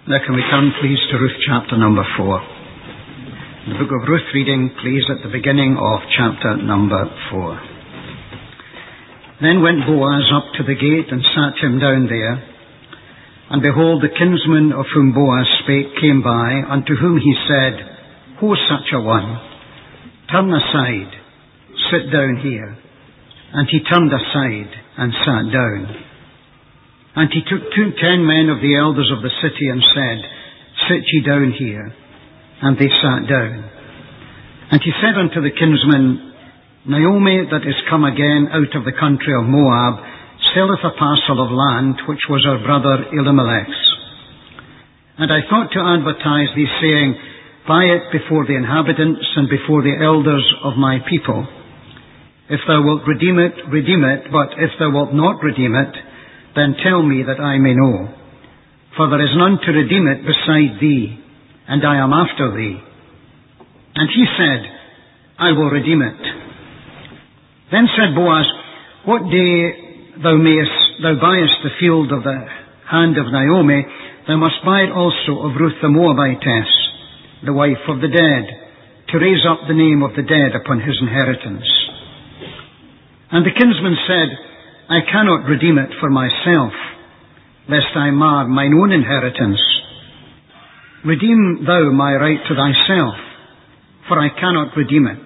Now can we turn please to Ruth chapter number 4. The book of Ruth reading please at the beginning of chapter number 4. Then went Boaz up to the gate and sat him down there. And behold, the kinsman of whom Boaz spake came by, unto whom he said, Who is such a one? Turn aside, sit down here. And he turned aside and sat down. And he took 10 men of the elders of the city and said, Sit ye down here. And they sat down. And he said unto the kinsman, Naomi, that is come again out of the country of Moab, selleth a parcel of land which was her brother Elimelech's. And I thought to advertise thee, saying, Buy it before the inhabitants and before the elders of my people. If thou wilt redeem it, but if thou wilt not redeem it, then tell me that I may know. For there is none to redeem it beside thee, and I am after thee. And he said, I will redeem it. Then said Boaz, What day thou buyest the field of the hand of Naomi, thou must buy it also of Ruth the Moabitess, the wife of the dead, to raise up the name of the dead upon his inheritance. And the kinsman said, I cannot redeem it for myself, lest I mar mine own inheritance. Redeem thou my right to thyself, for I cannot redeem it.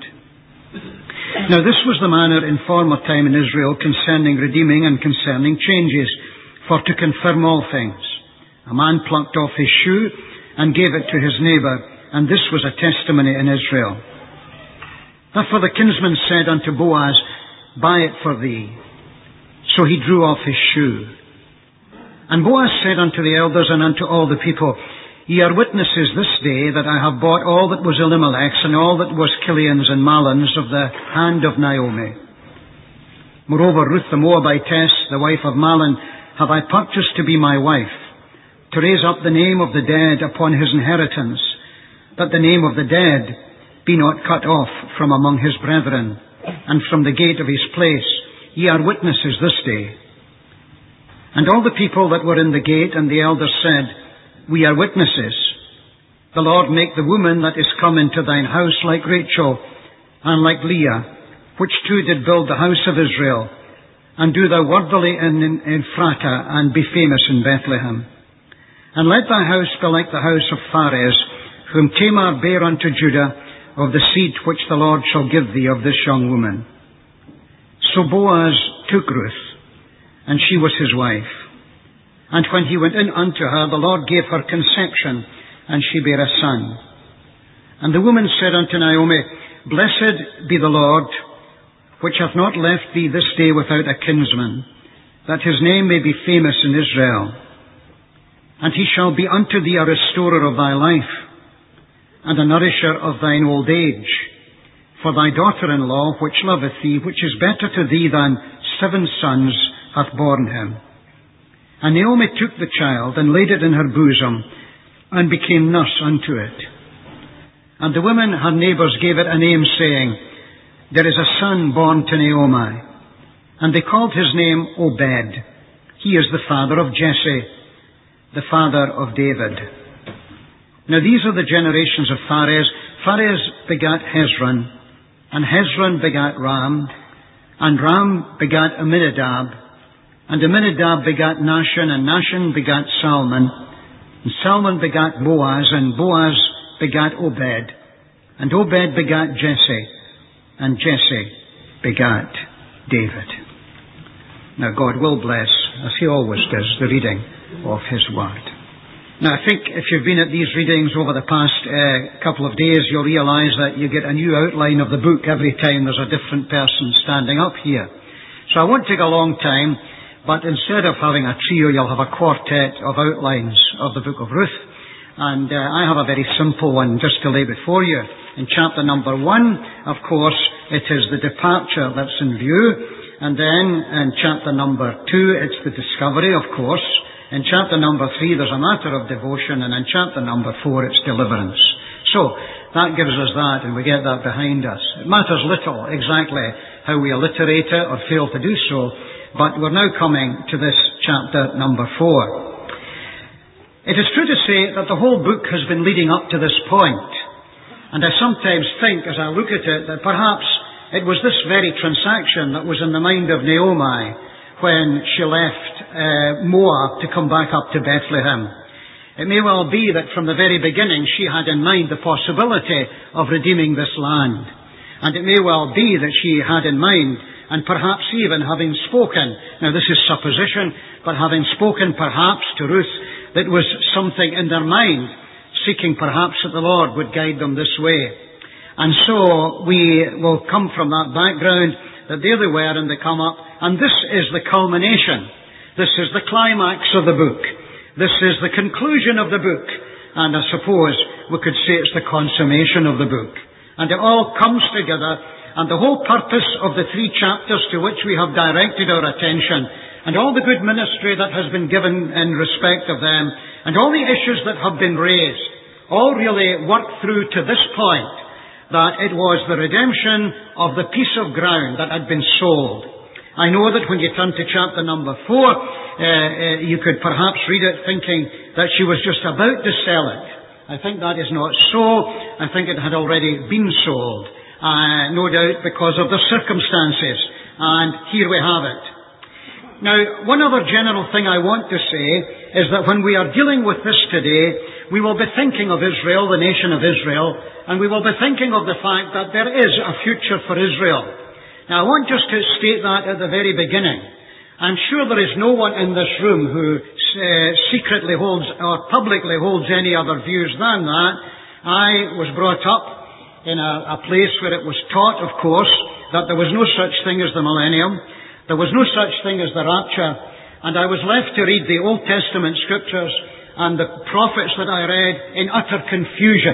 Now this was the manner in former time in Israel concerning redeeming and concerning changes, for to confirm all things. A man plucked off his shoe and gave it to his neighbour, and this was a testimony in Israel. Therefore the kinsman said unto Boaz, Buy it for thee. So he drew off his shoe. And Boaz said unto the elders and unto all the people, Ye are witnesses this day that I have bought all that was Elimelech's and all that was Chilion's and Mahlon's of the hand of Naomi. Moreover, Ruth the Moabitess, the wife of Mahlon, have I purchased to be my wife, to raise up the name of the dead upon his inheritance, that the name of the dead be not cut off from among his brethren, and from the gate of his place. Ye are witnesses this day. And all the people that were in the gate and the elders said, We are witnesses. The Lord make the woman that is come into thine house like Rachel, and like Leah, which two did build the house of Israel, and do thou worthily in Ephratah, and be famous in Bethlehem. And let thy house be like the house of Pharez, whom Tamar bare unto Judah, of the seed which the Lord shall give thee of this young woman. So Boaz took Ruth, and she was his wife. And when he went in unto her, the Lord gave her conception, and she bare a son. And the woman said unto Naomi, Blessed be the Lord, which hath not left thee this day without a kinsman, that his name may be famous in Israel. And he shall be unto thee a restorer of thy life, and a nourisher of thine old age. For thy daughter-in-law, which loveth thee, which is better to thee than 7 sons, hath borne him. And Naomi took the child, and laid it in her bosom, and became nurse unto it. And the women, her neighbours, gave it a name, saying, There is a son born to Naomi. And they called his name Obed. He is the father of Jesse, the father of David. Now these are the generations of Pharez. Pharez begat Hezron, and Hezron begat Ram, and Ram begat Amminadab, and Amminadab begat Nahshon, and Nahshon begat Salmon, and Salmon begat Boaz, and Boaz begat Obed, and Obed begat Jesse, and Jesse begat David. Now God will bless, as he always does, the reading of his word. Now, I think if you've been at these readings over the past couple of days, you'll realise that you get a new outline of the book every time there's a different person standing up here. So I won't take a long time, but instead of having a trio, you'll have a quartet of outlines of the book of Ruth. And I have a very simple one just to lay before you. In chapter number 1, of course, it is the departure that's in view. And then in chapter number 2, it's the discovery, of course. In chapter number 3, there's a matter of devotion, and in chapter number 4, it's deliverance. So, that gives us that, and we get that behind us. It matters little exactly how we alliterate it or fail to do so, but we're now coming to this chapter number 4. It is true to say that the whole book has been leading up to this point. And I sometimes think, as I look at it, that perhaps it was this very transaction that was in the mind of Naomi when she left Moab to come back up to Bethlehem. It may well be that from the very beginning she had in mind the possibility of redeeming this land. And it may well be that she had in mind, and perhaps even having spoken, now this is supposition, but having spoken perhaps to Ruth, that was something in their mind, seeking perhaps that the Lord would guide them this way. And so we will come from that background, that there they were and they come up, and this is the culmination. This is the climax of the book. This is the conclusion of the book. And I suppose we could say it's the consummation of the book. And it all comes together, and the whole purpose of the 3 chapters to which we have directed our attention, and all the good ministry that has been given in respect of them, and all the issues that have been raised, all really work through to this point, that it was the redemption of the piece of ground that had been sold. I know that when you turn to chapter number 4, you could perhaps read it thinking that she was just about to sell it. I think that is not so. I think it had already been sold, no doubt because of the circumstances. And here we have it. Now, one other general thing I want to say is that when we are dealing with this today, we will be thinking of Israel, the nation of Israel, and we will be thinking of the fact that there is a future for Israel. Now, I want just to state that at the very beginning. I'm sure there is no one in this room who secretly holds or publicly holds any other views than that. I was brought up in a place where it was taught, of course, that there was no such thing as the millennium. There was no such thing as the rapture. And I was left to read the Old Testament scriptures and the prophets that I read in utter confusion.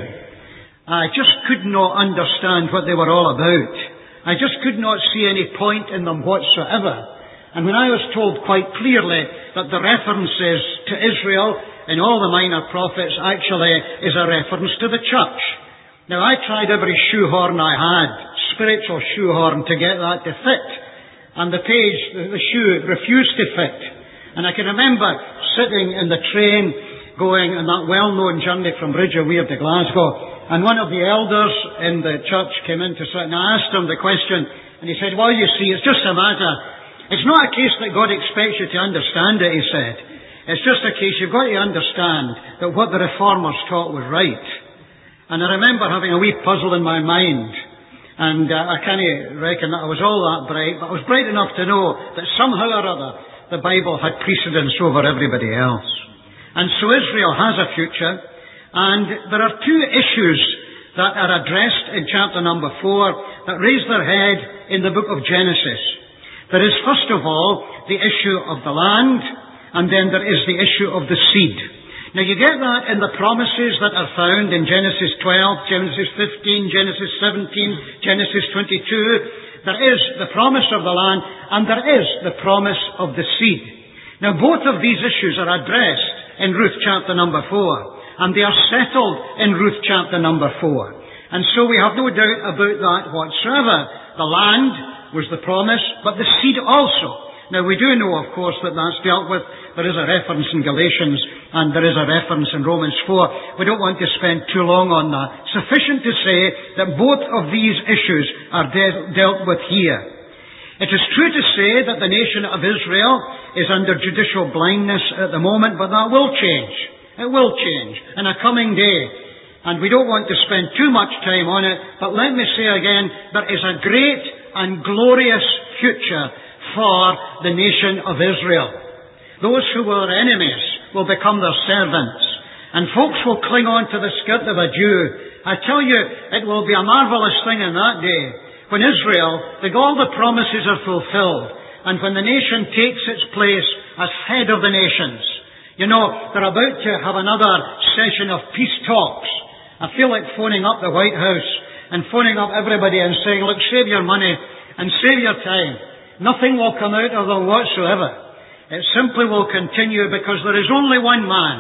I just could not understand what they were all about. I just could not see any point in them whatsoever. And when I was told quite clearly that the references to Israel in all the minor prophets actually is a reference to the church. Now, I tried every shoehorn I had, spiritual shoehorn, to get that to fit. And the page, the shoe, refused to fit. And I can remember sitting in the train going on that well-known journey from Bridgewere to Glasgow. And one of the elders in the church came in to sit, and I asked him the question, and he said, well, you see, it's just a matter. It's not a case that God expects you to understand it, he said. It's just a case you've got to understand that what the Reformers taught was right. And I remember having a wee puzzle in my mind. And I can't reckon that I was all that bright, but I was bright enough to know that somehow or other the Bible had precedence over everybody else. And so Israel has a future, and there are 2 issues that are addressed in chapter number 4 that raise their head in the book of Genesis. There is first of all the issue of the land, and then there is the issue of the seed. Now you get that in the promises that are found in Genesis 12, Genesis 15, Genesis 17, Genesis 22. There is the promise of the land and there is the promise of the seed. Now both of these issues are addressed in Ruth chapter number 4 and they are settled in Ruth chapter number 4. And so we have no doubt about that whatsoever. The land was the promise, but the seed also. Now we do know, of course, that that's dealt with. There is a reference in Galatians and there is a reference in Romans 4. We don't want to spend too long on that. Sufficient to say that both of these issues are dealt with here. It is true to say that the nation of Israel is under judicial blindness at the moment, but that will change. It will change in a coming day. And we don't want to spend too much time on it, but let me say again, there is a great and glorious future for the nation of Israel. Those who were enemies will become their servants. And folks will cling on to the skirt of a Jew. I tell you, it will be a marvellous thing in that day when Israel, all the promises are fulfilled, and when the nation takes its place as head of the nations. You know, they're about to have another session of peace talks. I feel like phoning up the White House and phoning up everybody and saying, look, save your money and save your time. Nothing will come out of them whatsoever. It simply will continue because there is only one man.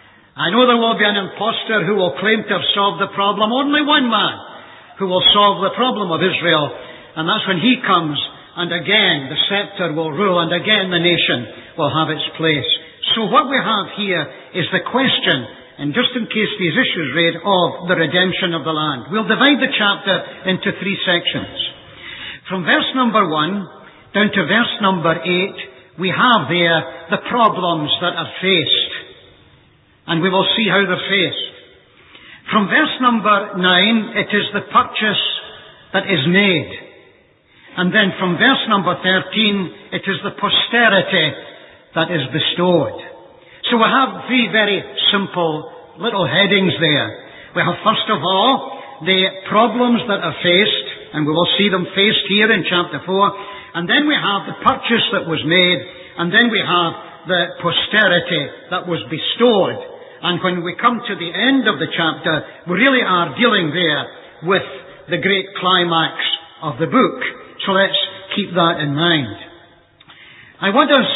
I know there will be an impostor who will claim to have solved the problem. Only one man who will solve the problem of Israel. And that's when he comes, and again the scepter will rule, and again the nation will have its place. So what we have here is the question, and just in case these issues raise, of the redemption of the land. We'll divide the chapter into 3 sections. From verse number 1 down to verse number 8, we have there the problems that are faced. And we will see how they're faced. From verse number 9, it is the purchase that is made. And then from verse number 13, it is the posterity that is bestowed. So we have 3 very simple little headings there. We have, first of all, the problems that are faced, and we will see them faced here in chapter 4. And then we have the purchase that was made, and then we have the posterity that was bestowed. And when we come to the end of the chapter, we really are dealing there with the great climax of the book. So let's keep that in mind. I want us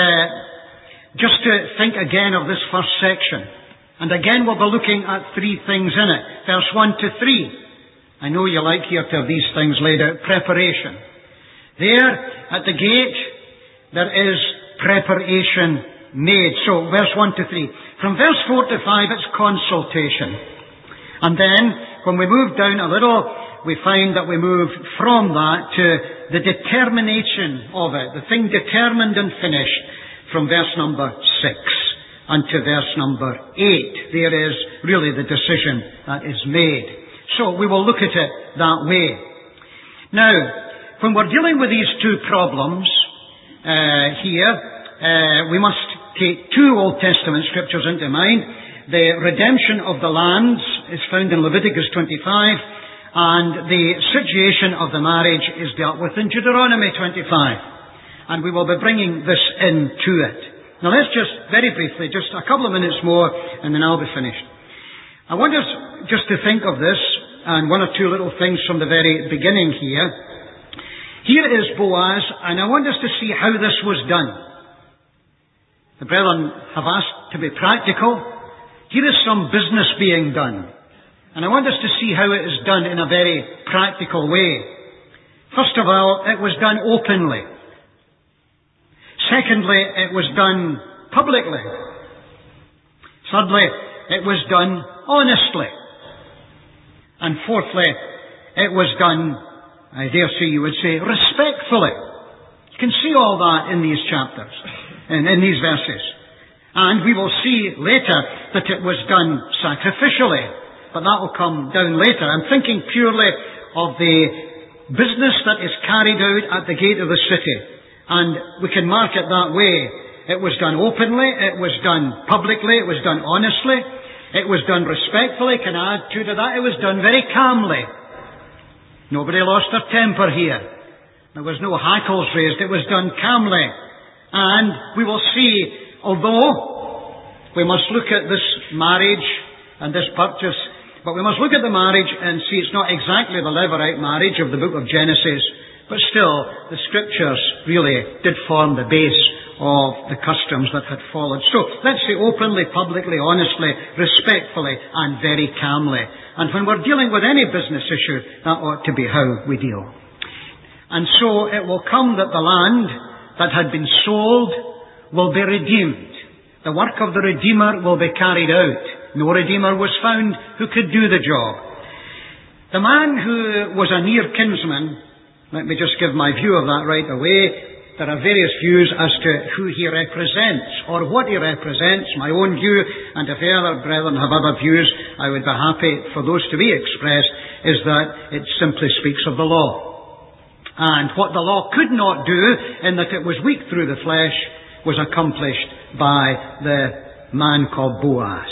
just to think again of this first section. And again we'll be looking at 3 things in it. Verse 1 to 3. I know you like here to have these things laid out. Preparation. There at the gate there is preparation made. So verse 1 to 3. From verse 4 to 5 it's consultation. And then when we move down a little, we find that we move from that to the determination of it. The thing determined and finished from verse number 6 unto verse number 8. There is really the decision that is made. So we will look at it that way. Now, when we're dealing with these 2 problems here, we must take 2 Old Testament scriptures into mind. The redemption of the lands is found in Leviticus 25, and the situation of the marriage is dealt with in Deuteronomy 25. And we will be bringing this into it. Now let's just, very briefly, just a couple of minutes more, and then I'll be finished. I want us just to think of this, and 1 or 2 little things from the very beginning here. Here is Boaz, and I want us to see how this was done. The brethren have asked to be practical. Here is some business being done. And I want us to see how it is done in a very practical way. First of all, it was done openly. Secondly, it was done publicly. Thirdly, it was done honestly. And fourthly, it was done, I dare say you would say, respectfully. You can see all that in these chapters, in these verses. And we will see later that it was done sacrificially. But that will come down later. I'm thinking purely of the business that is carried out at the gate of the city. And we can mark it that way. It was done openly, it was done publicly, it was done honestly, it was done respectfully. Can I add to that? It was done very calmly. Nobody lost their temper here. There was no hackles raised. It was done calmly. And we will see, although we must look at this marriage and this purchase, but we must look at the marriage and see it's not exactly the Levirate marriage of the book of Genesis. But still, the scriptures really did form the base of the customs that had followed. So, let's say openly, publicly, honestly, respectfully, and very calmly. And when we're dealing with any business issue, that ought to be how we deal. And so, it will come that the land that had been sold will be redeemed. The work of the Redeemer will be carried out. No Redeemer was found who could do the job. The man who was a near kinsman, let me just give my view of that right away. There are various views as to who he represents or what he represents. My own view, and if other brethren have other views, I would be happy for those to be expressed, is that it simply speaks of the law. And what the law could not do, in that it was weak through the flesh, was accomplished by the man called Boaz.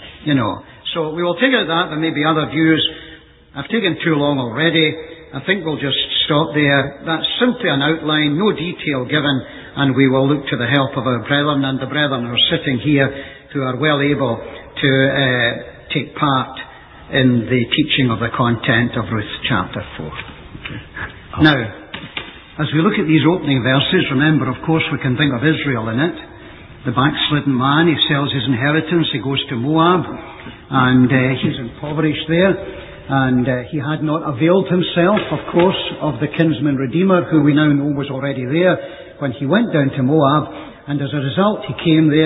So we will take it that there may be other views. I've taken too long already. I think we'll just stop there. That's simply an outline, no detail given, and we will look to the help of our brethren, and the brethren who are sitting here who are well able to take part in the teaching of the content of Ruth chapter 4. Okay. Now, as we look at these opening verses, remember, of course, we can think of Israel in it. The backslidden man, he sells his inheritance, he goes to Moab, and he's impoverished there. And he had not availed himself, of course, of the kinsman redeemer, who we now know was already there when he went down to Moab. And as a result, he came there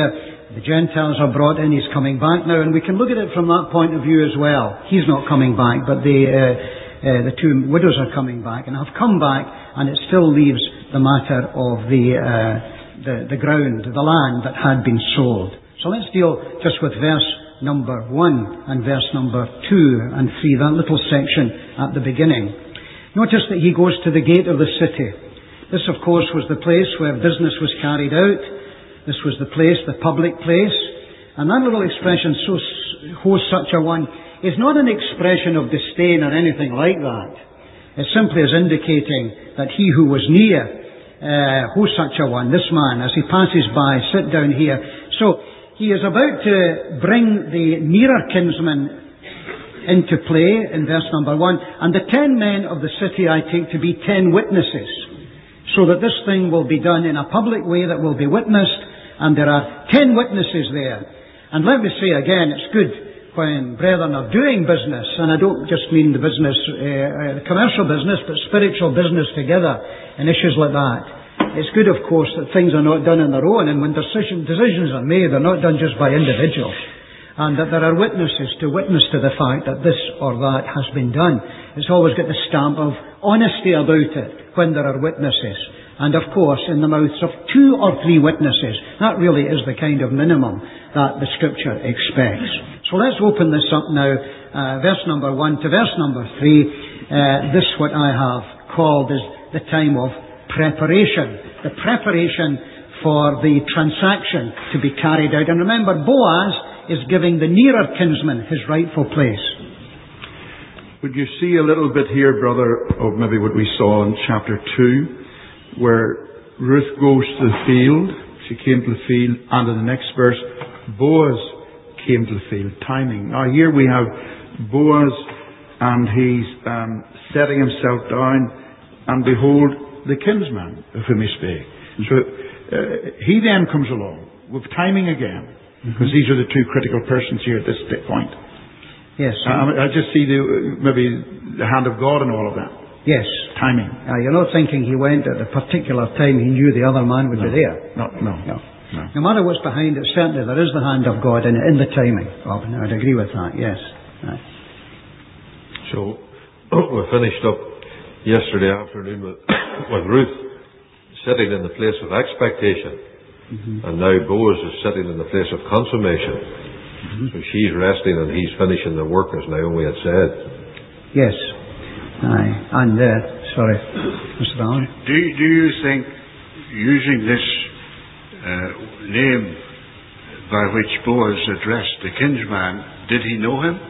The Gentiles are brought in. He's coming back now, and we can look at it from that point of view as well. He's not coming back, but the two widows are coming back, and have come back, and it still leaves the matter of the ground, the land that had been sold. So let's deal just with verse number 1 and verse number 2 and 3, that little section at the beginning. Notice that he goes to the gate of the city. This, of course, was the place where business was carried out. This was the place, the public place. And that little expression, ho such a one, is not an expression of disdain or anything like that. It simply is indicating that he who was near, ho such a one, this man, as he passes by, sit down here. So, he is about to bring the nearer kinsman into play in verse number 1. And the 10 men of the city I take to be 10 witnesses, so that this thing will be done in a public way that will be witnessed, and there are 10 witnesses there. And let me say again, it's good when brethren are doing business, and I don't just mean the business, the commercial business, but spiritual business together, and issues like that. It's good, of course, that things are not done on their own, and when decisions are made, they're not done just by individuals, and that there are witnesses to witness to the fact that this or that has been done. It's always got the stamp of honesty about it when there are witnesses. And of course, in the mouths of 2 or 3 witnesses, that really is the kind of minimum that the Scripture expects. So let's open this up now, verse number 1 to verse number 3. This, what I have called, is the time of preparation. The preparation for the transaction to be carried out. And remember, Boaz is giving the nearer kinsman his rightful place. Would you see a little bit here, brother, of maybe what we saw in chapter 2, where Ruth goes to the field, she came to the field, and in the next verse, Boaz came to the field. Timing. Now here we have Boaz, and he's setting himself down, and behold, the kinsman of whom he spake. So he then comes along with timing again, because these are the 2 critical persons here at this point. Yes. I just see maybe the hand of God in all of that. Yes. Timing. You're not thinking he went at a particular time he knew the other man would be there. No. No matter what's behind it, certainly there is the hand of God in the timing. Oh, I would agree with that, yes. Right. So, we finished up yesterday afternoon with Ruth sitting in the place of expectation, and now Boaz is sitting in the place of consummation. So she's resting and he's finishing the work, as Naomi had said. Yes. Aye. And sorry, Mr. Allen. Do you think using this name by which Boaz addressed the kinsman, did he know him?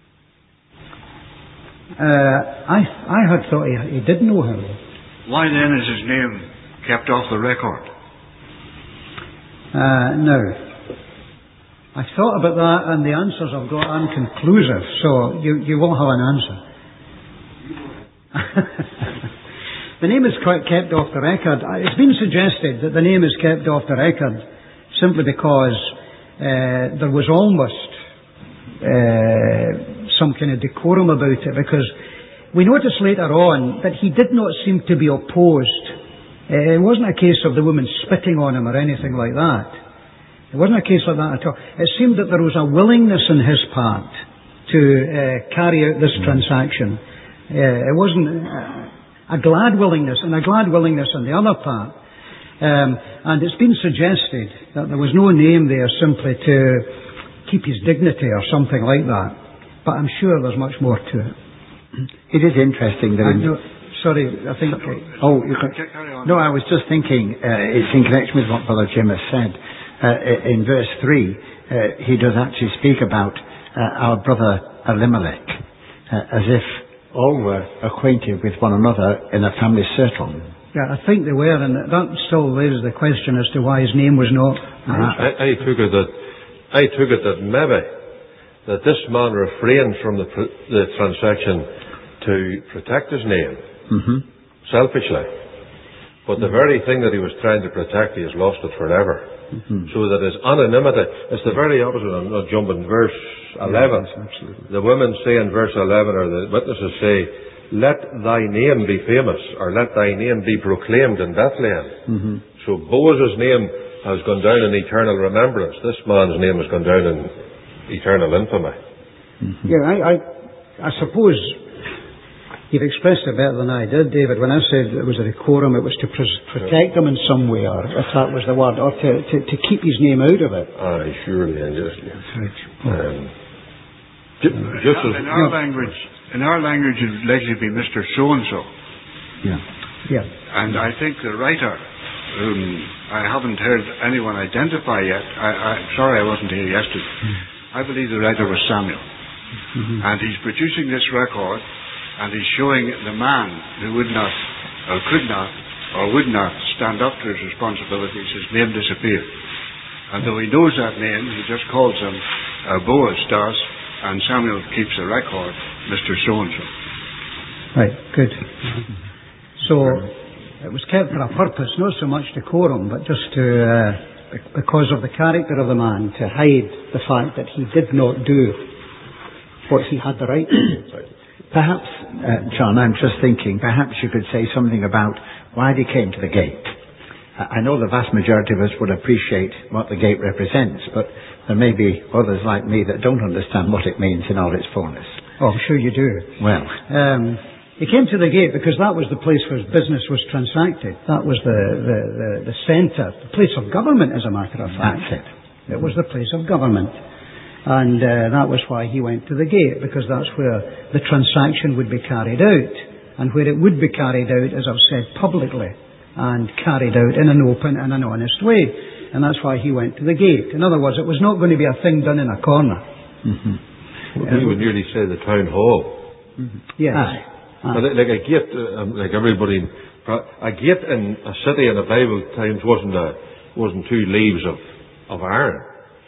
I had thought he did know him. Why then is his name kept off the record? No. I thought about that, and the answers I've got are inconclusive, so you will have an answer. The name is kept off the record. It's been suggested that the name is kept off the record simply because there was almost some kind of decorum about it, because we notice later on that he did not seem to be opposed. It wasn't a case of the woman spitting on him or anything like that. It wasn't a case like that at all. It seemed that there was a willingness on his part to carry out this transaction. It wasn't a glad willingness, and a glad willingness on the other part. And it's been suggested that there was no name there simply to keep his dignity or something like that. But I'm sure there's much more to it. It is interesting that... Sorry, I think... No, I was just thinking, it's in connection with what Brother Jim has said. In verse 3, he does actually speak about our brother Elimelech, as if all were acquainted with one another in a family circle. Yeah, I think they were, and that still raises the question as to why his name was not... I took it that maybe that this man refrained from the transaction to protect his name, selfishly. But the very thing that he was trying to protect, he has lost it forever. So that his anonymity, it's the very opposite. I'm not jumping. Verse 11. Yes, the women say in verse 11, or the witnesses say, let thy name be famous, or let thy name be proclaimed in Bethlehem. So Boaz's name has gone down in eternal remembrance. This man's name has gone down in eternal infamy. Mm-hmm. Yeah, I suppose you've expressed it better than I did, David. When I said it was a decorum, it was to protect him in some way, or if that was the word, or to keep his name out of it. Aye, surely and justly. In our language, it would likely be Mr. So-and-so. Yeah. And I think the writer, whom I haven't heard anyone identify yet, I'm sorry I wasn't here yesterday, I believe the writer was Samuel. Mm-hmm. And he's producing this record, and he's showing the man who would not, or could not, or would not stand up to his responsibilities, his name disappeared. And though he knows that name, he just calls him Boaz does, and Samuel keeps a record, Mr. So-and-so. Right, good. So, it was kept for a purpose, not so much decorum, but just to, because of the character of the man, to hide the fact that he did not do what he had the right to do. Perhaps, John, I'm just thinking, perhaps you could say something about why they came to the gate. I know the vast majority of us would appreciate what the gate represents, but there may be others like me that don't understand what it means in all its fullness. Oh, I'm sure you do. Well, he came to the gate because that was the place where business was transacted. That was the centre, the place of government, as a matter of fact. That's it. It was the place of government. And that was why he went to the gate, because that's where the transaction would be carried out, and where it would be carried out, as I've said, publicly, and carried out in an open and an honest way. And that's why he went to the gate. In other words, it was not going to be a thing done in a corner. Mm-hmm. We would nearly say the town hall. Mm-hmm. Yes. But like a gate, like everybody, a gate in a city in the Bible times wasn't two leaves of iron.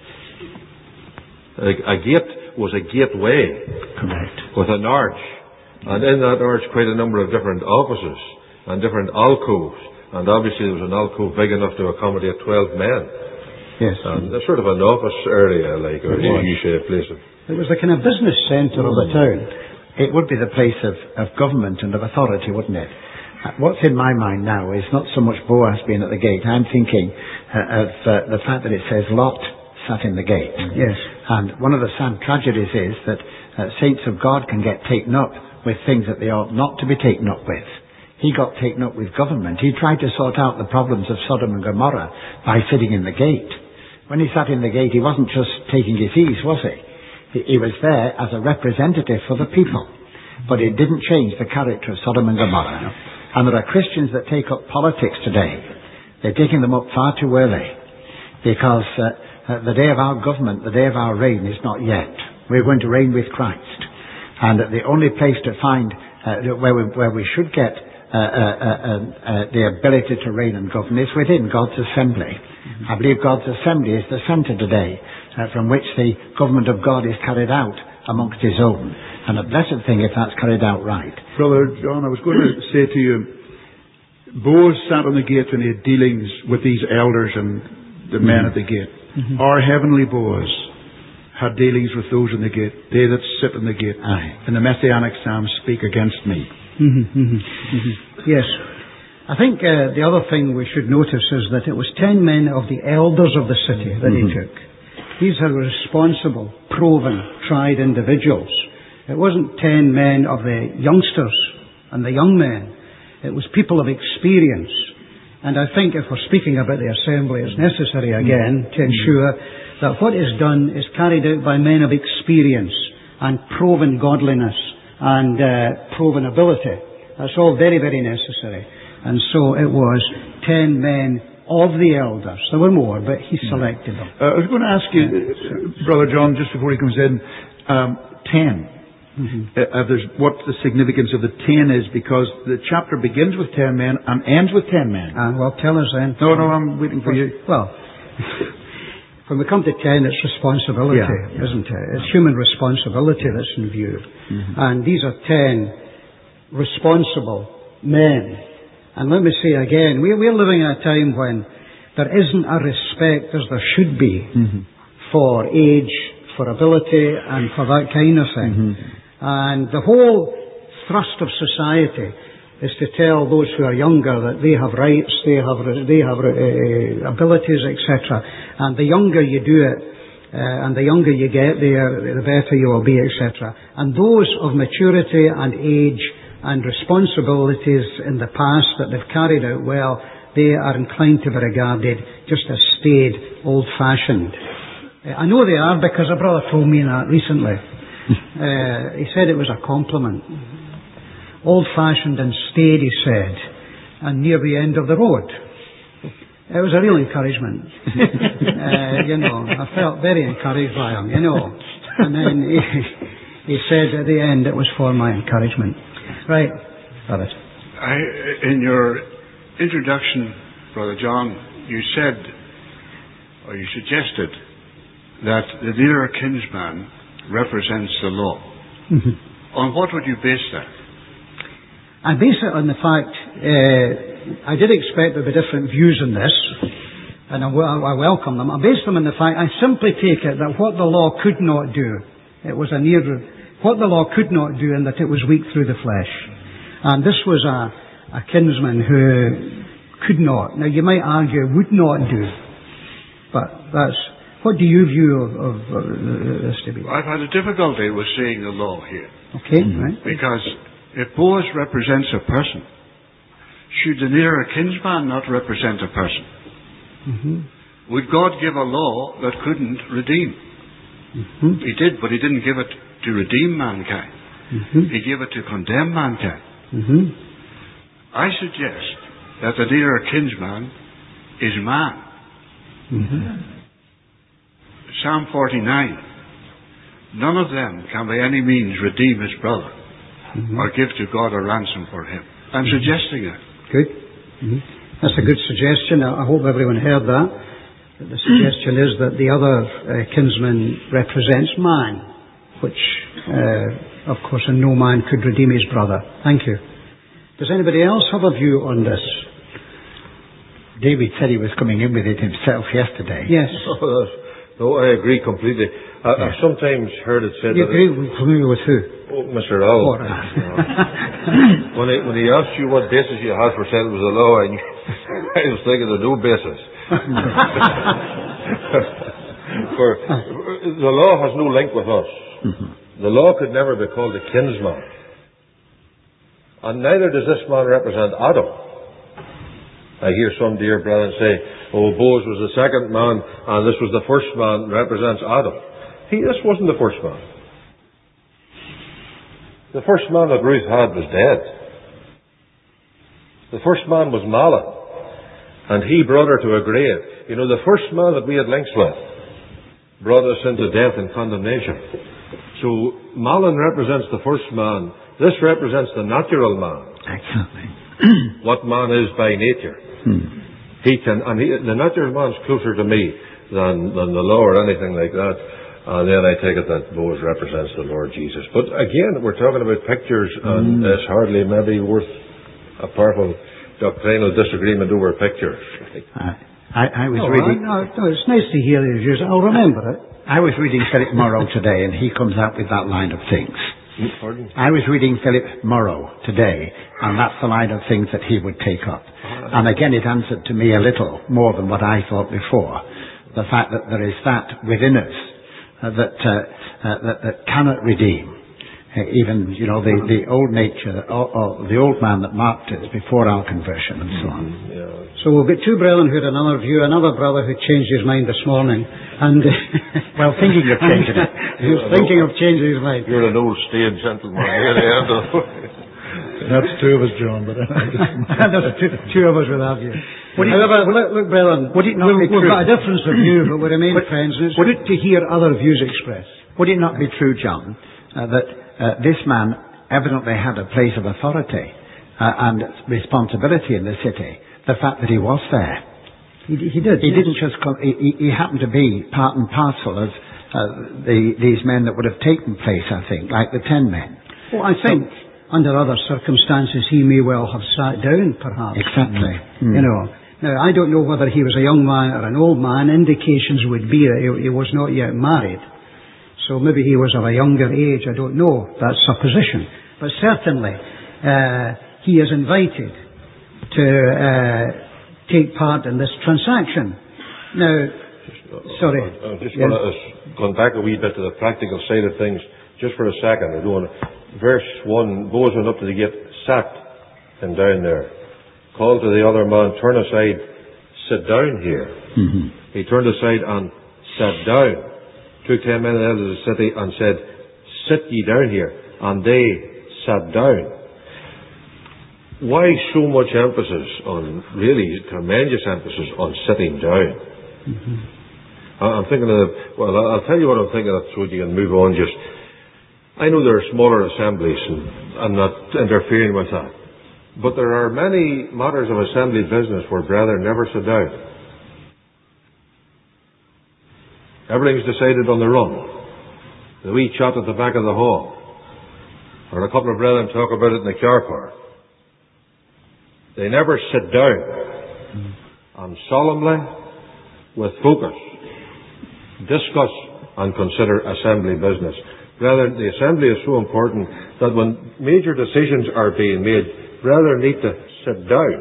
A gate was a gateway. Correct. With an arch. And in that arch quite a number of different offices and different alcoves. And obviously there was an alcove big enough to accommodate 12 men. Yes. And sort of an office area, like, or you say a place of... It was the kind of business centre of the town. It would be the place of government and of authority, wouldn't it? What's in my mind now is not so much Boaz being at the gate. I'm thinking of the fact that it says Lot sat in the gate. Yes. And one of the sad tragedies is that saints of God can get taken up with things that they ought not to be taken up with. He got taken up with government. He tried to sort out the problems of Sodom and Gomorrah by sitting in the gate. When he sat in the gate, he wasn't just taking his ease, was he? He was there as a representative for the people. But it didn't change the character of Sodom and Gomorrah. And there are Christians that take up politics today. They're taking them up far too early. Because the day of our government, the day of our reign is not yet. We're going to reign with Christ. And the only place to find where we should get the ability to reign and govern is within God's assembly. I believe God's assembly is the centre today from which the government of God is carried out amongst his own. And a blessed thing if that's carried out right. Brother John, I was going to say to you, Boaz sat on the gate and he had dealings with these elders and the men at the gate. Mm-hmm. Our heavenly Boaz had dealings with those in the gate, they that sit in the gate. Aye. And the Messianic Psalms speak against me. Yes. I think the other thing we should notice is that it was 10 men of the elders of the city that he took. These are responsible, proven, tried individuals. It wasn't 10 men of the youngsters and the young men. It was people of experience. And I think if we're speaking about the assembly, it's necessary again to ensure that what is done is carried out by men of experience and proven godliness and proven ability. That's all very, very necessary. And so it was 10 men of the elders. There were more, but he selected them. I was going to ask you, Brother John, just before he comes in, 10. What the significance of the 10 is, because the chapter begins with 10 men and ends with 10 men. Well, tell us then. No, I'm waiting for you. Well, when we come to 10, it's responsibility, isn't it? It's human responsibility that's in view. And these are 10 responsible men. And let me say again, we're living in a time when there isn't a respect as there should be for age, for ability, and for that kind of thing. And the whole thrust of society is to tell those who are younger that they have rights, they have abilities, etc. And the younger you do it, and the younger you get there, the better you will be, etc. And those of maturity and age and responsibilities in the past that they've carried out well, they are inclined to be regarded just as staid, old-fashioned. I know they are because a brother told me that recently. He said it was a compliment. Old-fashioned and staid, he said, and near the end of the road. It was a real encouragement. I felt very encouraged by him, And then he said at the end it was for my encouragement. Right, brother. In your introduction, Brother John, you said, or you suggested, that the nearer kinsman represents the law. Mm-hmm. On what would you base that? I base it on the fact, I did expect there would be different views on this, and I welcome them. I base them on the fact, I simply take it that what the law could not do, it was what the law could not do, and that it was weak through the flesh. And this was a kinsman who could not. Now you might argue would not do, but what do you view of this to be? I've had a difficulty with seeing the law here. Okay, right. Because if Boaz represents a person, should the nearer kinsman not represent a person? Mm-hmm. Would God give a law that couldn't redeem? Mm-hmm. He did, but He didn't give it to redeem mankind. Mm-hmm. He gave it to condemn mankind. Mm-hmm. I suggest that the nearer kinsman is man. Mm-hmm. Psalm 49. None of them can by any means redeem his brother, mm-hmm. or give to God a ransom for him. I'm mm-hmm. suggesting that. Good. Mm-hmm. That's a good suggestion. I hope everyone heard that. The suggestion is that the other kinsman represents man, which, of course, and no man could redeem his brother. Thank you. Does anybody else have a view on this? David said he was coming in with it himself yesterday. Yes. No, I agree completely. I've sometimes heard it said you agree with who? Oh, Mr. Owl. When he asked you what basis you had for saying it was a law, I was thinking there's no basis. For the law has no link with us. Mm-hmm. The law could never be called a kinsman. And neither does this man represent Adam. I hear some dear brethren say, Boaz was the second man, and this was the first man, represents Adam. This wasn't the first man. The first man that Ruth had was dead. The first man was Mahlon, and he brought her to a grave. The first man that we had links with brought us into death and condemnation. So Mahlon represents the first man. This represents the natural man. Exactly. What man is by nature. The natural man's closer to me than the law or anything like that. And then I take it that Boaz represents the Lord Jesus. But again, we're talking about pictures, and it's hardly maybe worth a powerful doctrinal disagreement over pictures. I was reading... No, it's nice to hear these views. I'll remember it. I was reading Philip Morrow today, and he comes out with that line of things. Pardon? I was reading Philip Morrow today, and that's the line of things that he would take up. And again, it answered to me a little more than what I thought before. The fact that there is that within us that cannot redeem. Even, the old nature, or the old man that marked us before our conversion and so on. Yeah. So we've got two brethren who had another view, another brother who changed his mind this morning. And well, thinking of changing it. He was thinking of changing his mind. You're an old staid gentleman here, That's two of us, John, but there's two of us with that view. However, look, brethren, we've got a difference of view, but we remain friends. It's good to hear other views expressed. Would it not be true, John, that this man evidently had a place of authority and responsibility in the city? The fact that he was there. He did. He didn't just come. He happened to be part and parcel of these men that would have taken place, I think, like the 10 men. Well, I think under other circumstances he may well have sat down, perhaps. Exactly. Now, I don't know whether he was a young man or an old man. Indications would be that he was not yet married. So maybe he was of a younger age. I don't know. That's supposition. But certainly, he is invited to take part in this transaction. Now, sorry. I just want to go back a wee bit to the practical side of things just for a second. Verse 1, Boaz went up to the gate, sat him down there, called to the other man, turn aside, sit down here. Mm-hmm. He turned aside and sat down. Took 10 men out of the city and said, sit ye down here. And they sat down. Why so much emphasis on, really tremendous emphasis on sitting down? Mm-hmm. I'm thinking I'll tell you what I'm thinking of so you can move on just. I know there are smaller assemblies and I'm not interfering with that. But there are many matters of assembly business where brethren never sit down. Everything's decided on the run. The wee chat at the back of the hall. Or a couple of brethren talk about it in the car park. They never sit down and solemnly, with focus, discuss and consider assembly business. Brethren, the assembly is so important that when major decisions are being made, brethren need to sit down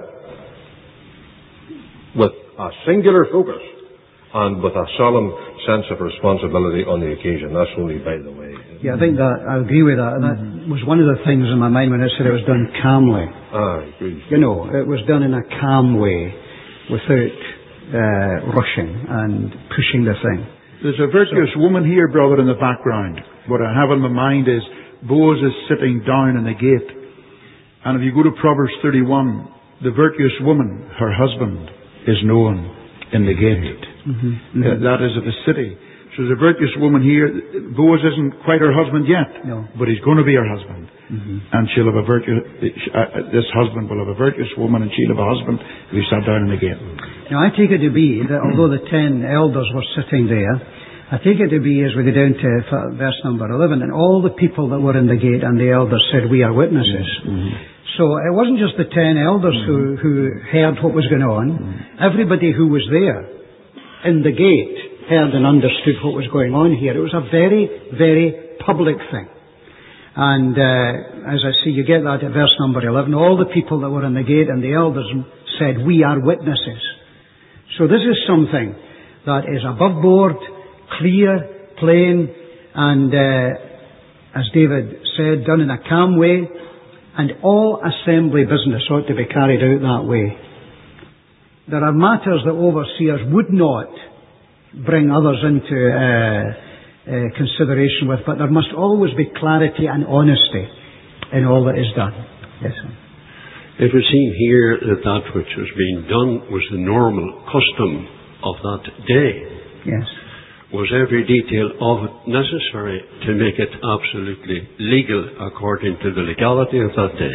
with a singular focus and with a solemn sense of responsibility on the occasion. That's only by the way. Yeah, I think that I agree with that. And that was one of the things in my mind when I said it was done calmly. Good. You know, it was done in a calm way, without rushing and pushing the thing. There's a virtuous woman here, brother, in the background. What I have in my mind is Boaz is sitting down in the gate. And if you go to Proverbs 31, the virtuous woman, her husband, is known in the gate. Mm-hmm. That is of the city. So there's a virtuous woman here. Boaz isn't quite her husband yet, no, but he's going to be her husband. Mm-hmm. And she'll have a this husband will have a virtuous woman, and she'll have a husband who sat down in the gate. Now I take it to be that although the 10 elders were sitting there, I take it to be, as we go down to verse number 11, and all the people that were in the gate and the elders said, we are witnesses. Mm-hmm. So it wasn't just the 10 elders who heard what was going on. Mm-hmm. Everybody who was there in the gate heard and understood what was going on here. It was a very, very public thing. And as I see, you get that at verse number 11. All the people that were in the gate and the elders said, we are witnesses. So this is something that is above board, clear, plain, and as David said, done in a calm way. And all assembly business ought to be carried out that way. There are matters that overseers would not bring others into consideration with, but there must always be clarity and honesty in all that is done. Yes, sir. It would seem here that which was being done was the normal custom of that day. Yes. Was every detail of it necessary to make it absolutely legal according to the legality of that day?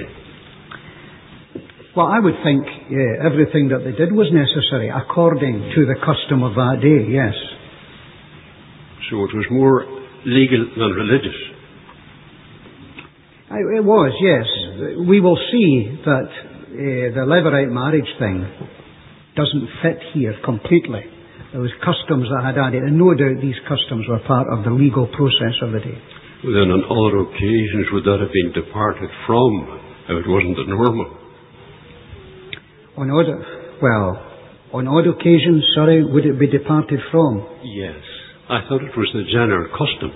Well, I would think everything that they did was necessary according to the custom of that day, yes. So it was more legal than religious? It was, yes. We will see that the Levirate marriage thing doesn't fit here completely. There was customs that had added, and no doubt these customs were part of the legal process of the day. Well, then on other occasions would that have been departed from if it wasn't the normal? On odd occasions, would it be departed from? Yes. I thought it was the general custom.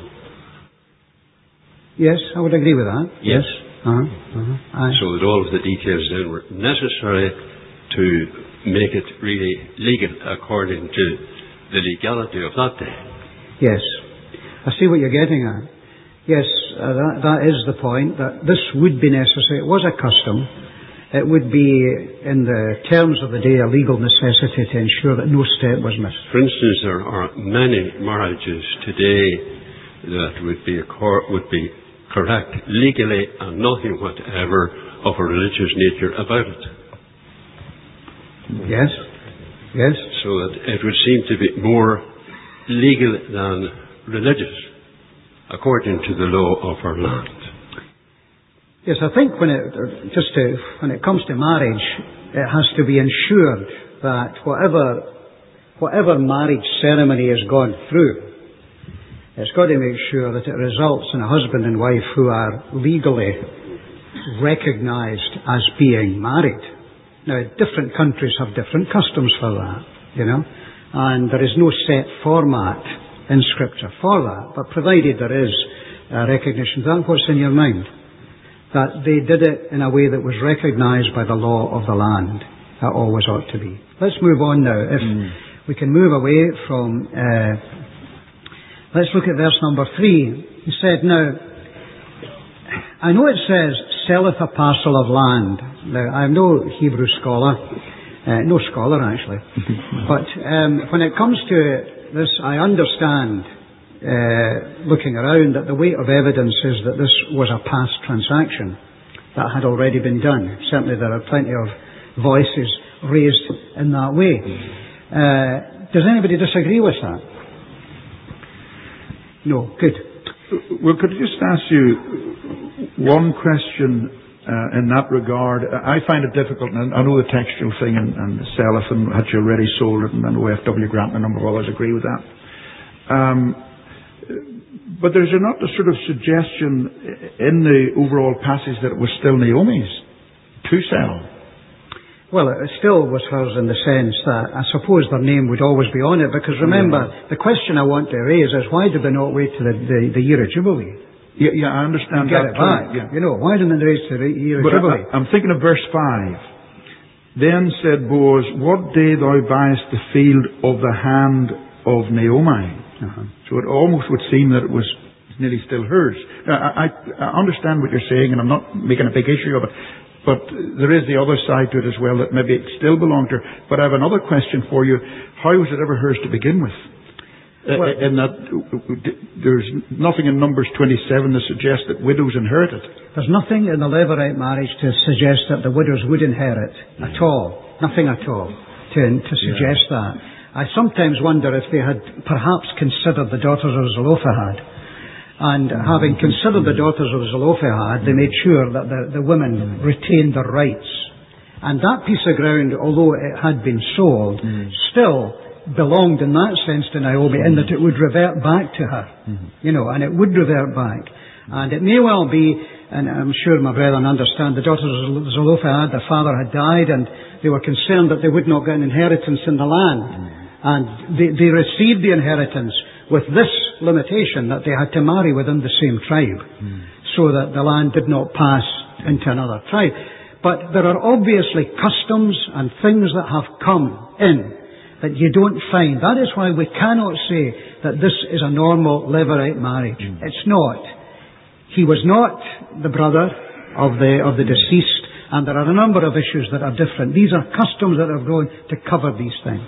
Yes, I would agree with that. Yes. So that all of the details then were necessary to make it really legal according to the legality of that day. Yes. I see what you're getting at. Yes, that is the point, that this would be necessary. It was a custom. It would be, in the terms of the day, a legal necessity to ensure that no step was missed. For instance, there are many marriages today that would be correct legally and nothing whatever of a religious nature about it. Yes. Yes. So that it would seem to be more legal than religious, according to the law of our land. Yes, I think when it comes to marriage, it has to be ensured that whatever marriage ceremony is gone through, it's got to make sure that it results in a husband and wife who are legally recognized as being married. Now, different countries have different customs for that, and there is no set format in Scripture for that, but provided there is a recognition, that's what's in your mind, that they did it in a way that was recognized by the law of the land. That always ought to be. Let's move on now. If we can move away from... let's look at verse number 3. He said, now, I know it says, selleth a parcel of land. Now, I'm no Hebrew scholar. No scholar, actually. But when it comes to this, I understand, looking around, that the weight of evidence is that this was a past transaction that had already been done. Certainly there are plenty of voices raised in that way. Does anybody disagree with that? No. Good. Well, could I just ask you one question in that regard? I find it difficult, and I know the textual thing and selleth and had you already sold it, and then O.F.W. Grant and a number of others agree with that. But there's not a sort of suggestion in the overall passage that it was still Naomi's to sell. Well, it still was hers in the sense that I suppose their name would always be on it, because remember, the question I want to raise is, why did they not wait to the year of Jubilee? Yeah, I understand that. Get it back. Yeah. Why didn't they wait to the year of Jubilee? I'm thinking of verse 5. Then said Boaz, what day thou buyest the field of the hand of Naomi? So it almost would seem that it was nearly still hers. I understand what you're saying, and I'm not making a big issue of it. But there is the other side to it as well, that maybe it still belonged to her. But I have another question for you. How was it ever hers to begin with? In that there's nothing in Numbers 27 that suggests that widows inherited. There's nothing in the Levirate marriage to suggest that the widows would inherit at all. Nothing at all to suggest that. I sometimes wonder if they had perhaps considered the daughters of Zelophehad. And having considered the daughters of Zelophehad, they made sure that the women retained their rights. And that piece of ground, although it had been sold, still belonged in that sense to Naomi, in that it would revert back to her. And it would revert back. And it may well be, and I'm sure my brethren understand, the daughters of Zelophehad, their father had died, and they were concerned that they would not get an inheritance in the land. And they received the inheritance with this limitation, that they had to marry within the same tribe, so that the land did not pass into another tribe. But there are obviously customs and things that have come in that you don't find. That is why we cannot say that this is a normal Levirate marriage. It's not. He was not the brother of the deceased, and there are a number of issues that are different. These are customs that have grown to cover these things.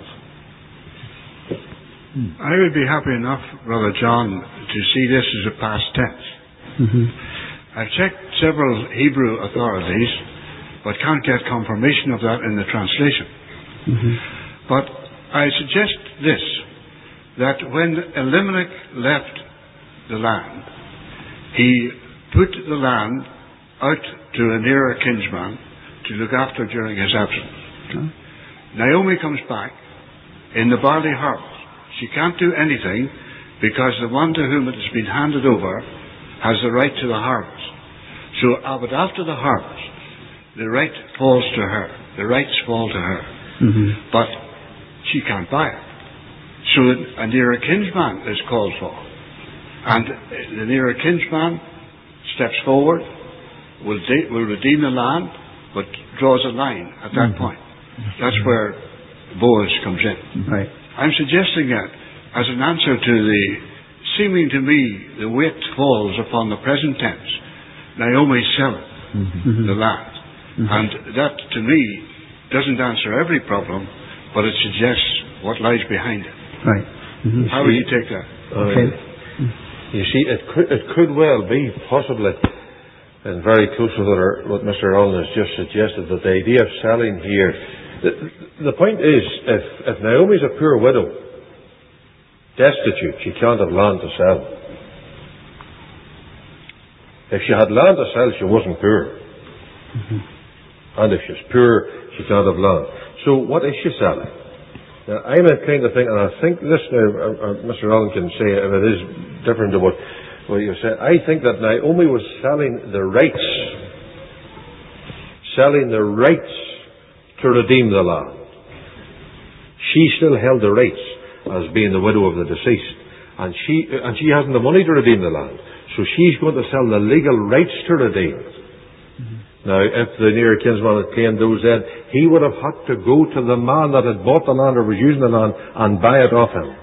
I would be happy enough, Brother John, to see this as a past tense. I've checked several Hebrew authorities, but can't get confirmation of that in the translation. But I suggest this, that when Elimelech left the land, he put the land out to a nearer kinsman to look after during his absence. Naomi comes back in the barley harvest. She can't do anything because the one to whom it has been handed over has the right to the harvest. So, but after the harvest, the right falls to her. The rights fall to her. But she can't buy it. So a nearer kinsman is called for. And the nearer kinsman steps forward, will redeem the land, but draws a line at that point. That's where Boaz comes in. Right. I'm suggesting that as an answer to the seeming to me the weight falls upon the present tense. Naomi selleth the land. And that to me doesn't answer every problem, but it suggests what lies behind it. Right. How would you take that? Okay. You see, it could well be, possibly, and very close to what Mr. Allen has just suggested, that the idea of selling here, the point is, if Naomi's a poor widow, destitute, she can't have land to sell. If she had land to sell, she wasn't poor. And if she's poor, she can't have land. So what is she selling? Now, I'm inclined to think, and I think this now, Mr. Allen can say if it is different to what you said, I think that Naomi was selling the rights selling the rights to redeem the land. She still held the rights as being the widow of the deceased. And she hasn't the money to redeem the land. So she's going to sell the legal rights to redeem it. Now, if the near kinsman had claimed those then, he would have had to go to the man that had bought the land or was using the land and buy it off him.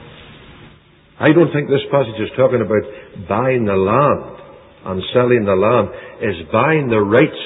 I don't think this passage is talking about buying the land and selling the land. It's buying the rights.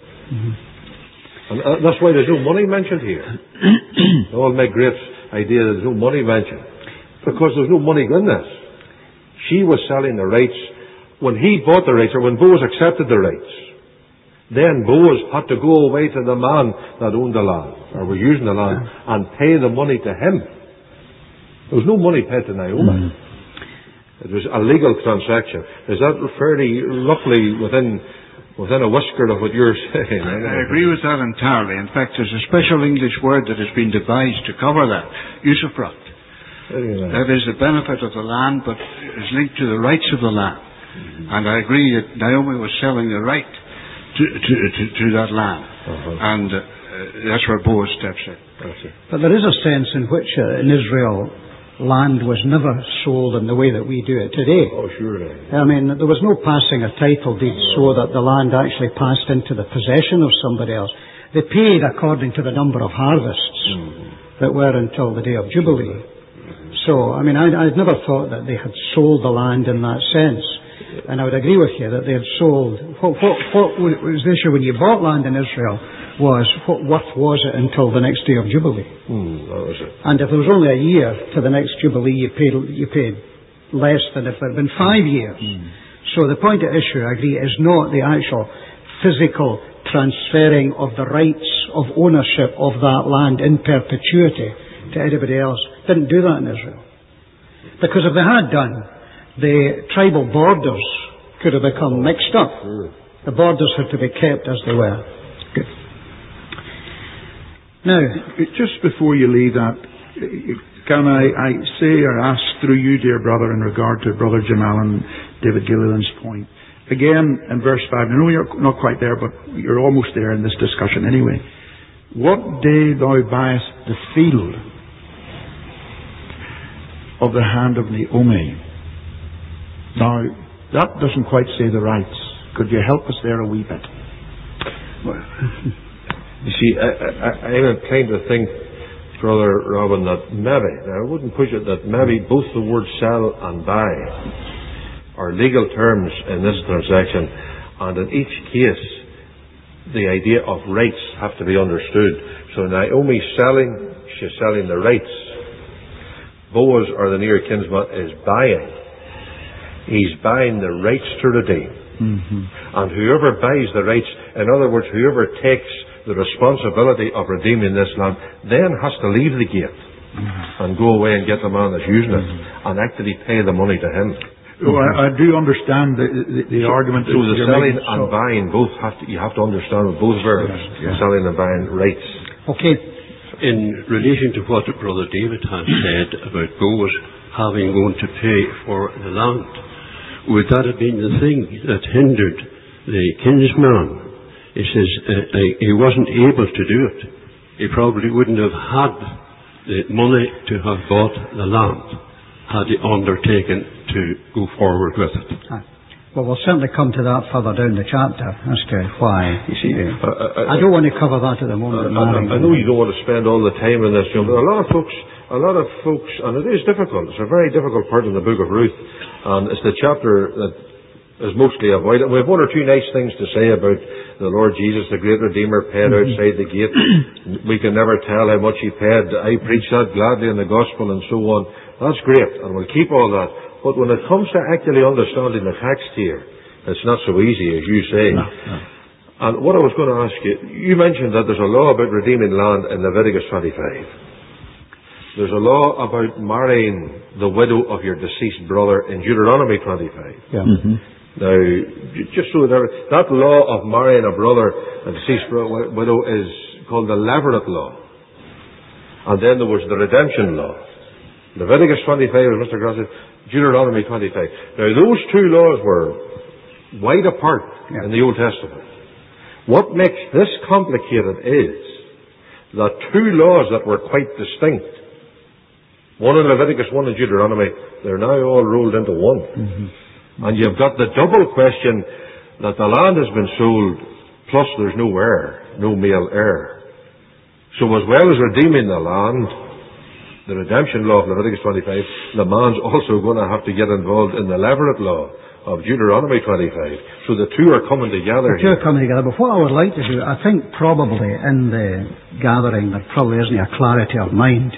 And that's why there's no money mentioned here. They all make great idea that there's no money mentioned. Because there's no money in this. She was selling the rights. When he bought the rights, or when Boaz accepted the rights, then Boaz had to go away to the man that owned the land, or was using the land, and pay the money to him. There was no money paid to Naomi. It was a legal transaction. Is that fairly roughly within a whisker of what you're saying? I agree with that entirely. In fact, there's a special English word that has been devised to cover that. Usufruct. That is the benefit of the land, but is linked to the rights of the land. And I agree that Naomi was selling the right to that land. And that's where Boaz steps in. But there is a sense in which in Israel, land was never sold in the way that we do it today. Oh, sure. I mean, there was no passing a title deed so that the land actually passed into the possession of somebody else. They paid according to the number of harvests that were until the day of Jubilee. So, I mean, I'd never thought that they had sold the land in that sense. And I would agree with you that they had sold. What was the issue when you bought land in Israel was what worth was it until the next day of Jubilee? That was it. And if there was only a year to the next Jubilee, you paid less than if it had been 5 years. So the point at issue, I agree, is not the actual physical transferring of the rights of ownership of that land in perpetuity to anybody else. Didn't do that in Israel. Because if they had done, the tribal borders could have become mixed up. The borders had to be kept as they were. Good. Now, just before you leave that, can I say or ask through you, dear brother, in regard to Brother Jamal and David Gilliland's point, again in verse 5, I know you're not quite there, but you're almost there in this discussion anyway. What day thou buyest the field of the hand of Naomi. Now, that doesn't quite say the rights. Could you help us there a wee bit? Well, you see, I'm inclined to think, Brother Robin, that maybe, now I wouldn't push it, that maybe both the word sell and buy are legal terms in this transaction, and in each case, the idea of rights have to be understood. So Naomi's selling, she's selling the rights. Boaz, or the near kinsman, is buying. He's buying the rights to redeem. And whoever buys the rights, in other words, whoever takes the responsibility of redeeming this land, then has to leave the gate and go away and get the man that's using it and actually pay the money to him. Well, I do understand the argument. So the selling and buying both you have to understand both verbs, selling and buying rights. Okay. In relation to what Brother David has said about Boaz having going to pay for the land, would that have been the thing that hindered the kinsman? He says he wasn't able to do it. He probably wouldn't have had the money to have bought the land had he undertaken to go forward with it. Well, we'll certainly come to that further down the chapter as to why. You see, I don't want to cover that at the moment. I know you don't want to spend all the time on this, but a lot of folks, and it is difficult. It's a very difficult part in the book of Ruth, and it's the chapter that is mostly avoided. We have one or two nice things to say about the Lord Jesus, the great Redeemer, paid outside the gate. We can never tell how much He paid. I preach that gladly in the gospel and so on. That's great, and we'll keep all that. But when it comes to actually understanding the text here, it's not so easy as you say. No. And what I was going to ask you mentioned that there's a law about redeeming land in Leviticus 25. There's a law about marrying the widow of your deceased brother in Deuteronomy 25. Yeah. Now, just so that law of marrying a brother, a deceased widow, is called the Levirate law. And then there was the redemption law. Leviticus 25, as Mr. Gross said, Deuteronomy 25. Now, those two laws were wide apart in the Old Testament. What makes this complicated is that two laws that were quite distinct, one in Leviticus, one in Deuteronomy, they're now all rolled into one. And you've got the double question that the land has been sold, plus there's no heir, no male heir. So as well as redeeming the land, the redemption law of Leviticus 25, the man's also going to have to get involved in the levirate law of Deuteronomy 25. So the two are coming together. The two are coming together. But what I would like to do, I think probably in the gathering there probably isn't a clarity of mind.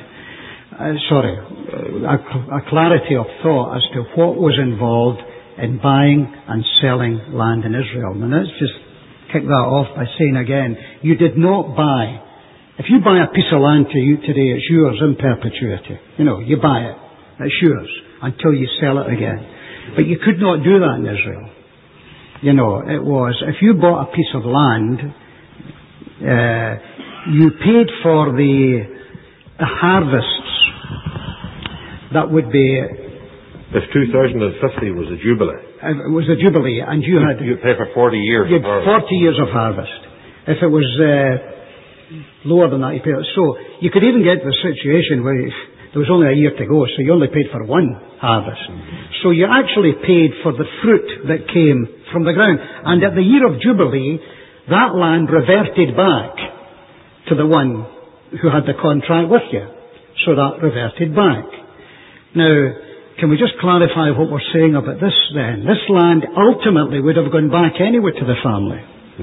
A clarity of thought as to what was involved in buying and selling land in Israel. And let's just kick that off by saying again, you did not buy. If you buy a piece of land to you today, it's yours in perpetuity. You buy it. It's yours until you sell it again. But you could not do that in Israel. It was, if you bought a piece of land, you paid for the harvests that would be... If 2050 was a jubilee. It was a jubilee, and you pay for 40 years of harvest. 40 years of harvest. If it was lower than that, you paid. So you could even get to the situation where there was only a year to go, so you only paid for one harvest. So you actually paid for the fruit that came from the ground. And at the year of Jubilee, that land reverted back to the one who had the contract with you. So that reverted back. Now, can we just clarify what we're saying about this then? This land ultimately would have gone back anyway to the family.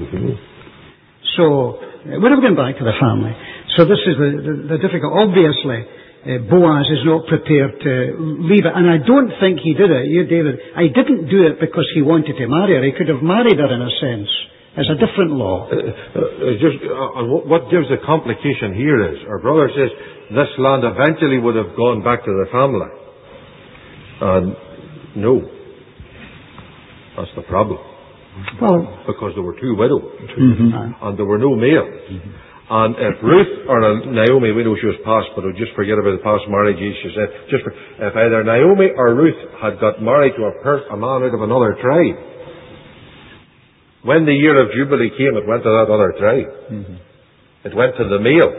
So, it would have gone back to the family. So this is the difficult. Obviously, Boaz is not prepared to leave it. And I don't think he did it. David, I didn't do it because he wanted to marry her. He could have married her in a sense. It's a different law. What gives the complication here is, our brother says, this land eventually would have gone back to the family. And no. That's the problem. Well, because there were two widows. And there were no males. And if Ruth or Naomi, we know she was past, but we'll just forget about the past marriages, she said, if either Naomi or Ruth had got married to a man out of another tribe, when the year of Jubilee came, it went to that other tribe. It went to the male.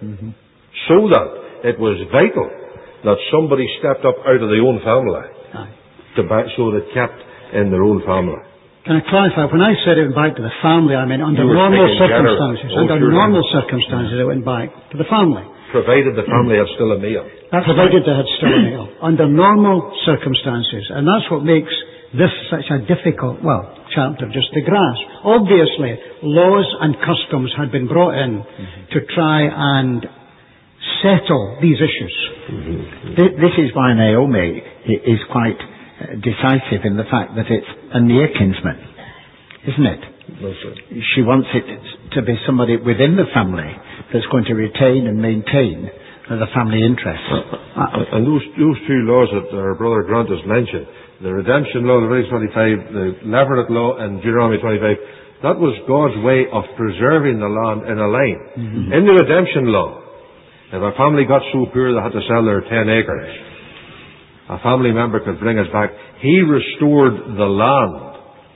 So that it was vital that somebody stepped up out of their own family so that it kept in their own family. Can I clarify? When I said it went back to the family, I mean under normal circumstances. Normal circumstances, it went back to the family. Provided the family had still a male. Provided they had still a male. Under normal circumstances. And that's what makes this such a difficult, chapter just to grasp. Obviously, laws and customs had been brought in to try and settle these issues. This is why Naomi is quite decisive in the fact that it's a near kinsman, isn't it? No, sir. She wants it to be somebody within the family that's going to retain and maintain the family interests. And those two laws that our brother Grant has mentioned, the redemption law, Leviticus 25, the levirate law, and Deuteronomy 25, that was God's way of preserving the land in a line. In the redemption law, if a family got so poor they had to sell their 10 acres, a family member could bring us back. He restored the land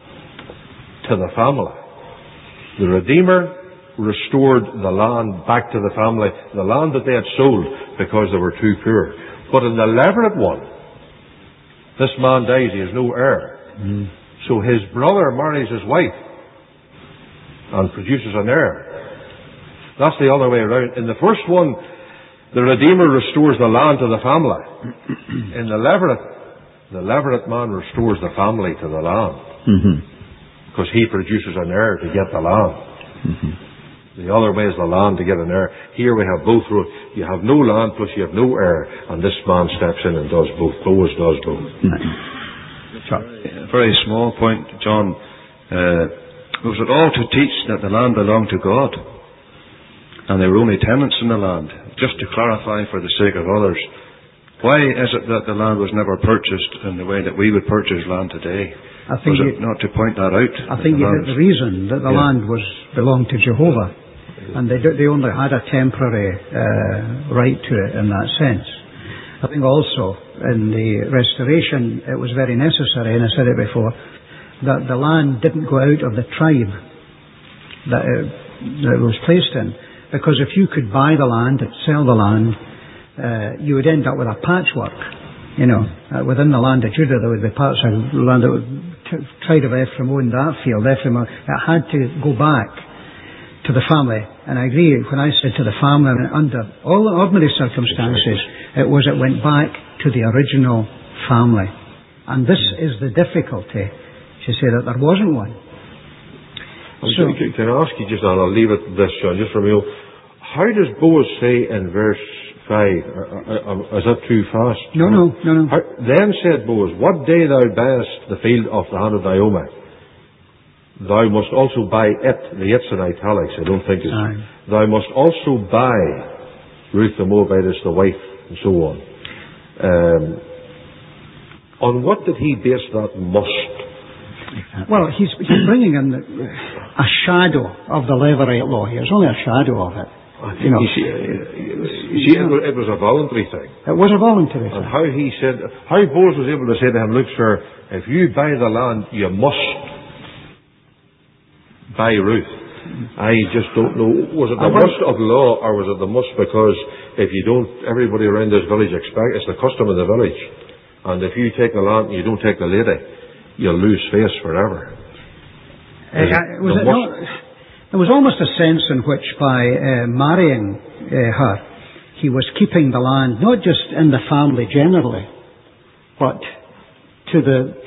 to the family. The Redeemer restored the land back to the family, the land that they had sold because they were too poor. But in the levirate one, this man dies, he has no heir. So his brother marries his wife and produces an heir. That's the other way around. In the first one, the Redeemer restores the land to the family. In the levirate man restores the family to the land. Because he produces an heir to get the land. The other way is the land to get an heir. Here we have both roads. You have no land, plus you have no heir, and this man steps in and does both. Boaz does both. A very small point, John. Was it all to teach that the land belonged to God? And they were only tenants in the land? Just to clarify for the sake of others, why is it that the land was never purchased in the way that we would purchase land today? Was it not to point that out? I think the reason that the land belonged to Jehovah, and they only had a temporary right to it in that sense. I think also in the restoration it was very necessary, and I said it before, that the land didn't go out of the tribe that it was placed in. Because if you could buy the land, sell the land, you would end up with a patchwork. Within the land of Judah, there would be parts of the land that would tribe of Ephraim owned that field. Ephraim, it had to go back to the family. And I agree, when I said to the family, under all ordinary circumstances, it went back to the original family. And this is the difficulty, to say that there wasn't one. So, can I ask you just, and I'll leave it at this, John, just from you, how does Boaz say in verse 5, is that too fast? No. Then said Boaz, what day thou buyest the field of the hand of Naomi, thou must also buy it, the it's in italics, I don't think it's, thou must also buy Ruth the Moabitess, the wife, and so on. On what did he base that must? Well, he's bringing in a shadow of the Levirate law here. It's only a shadow of it. It was a voluntary thing. It was a voluntary thing. And how Boaz was able to say to him, look, sir, if you buy the land, you must buy Ruth. I just don't know. Was it the must of law, or was it the must because if you don't, everybody around this village it's the custom of the village. And if you take the land and you don't take the lady, you'll lose face forever. There was almost a sense in which by marrying her, he was keeping the land not just in the family generally, but to the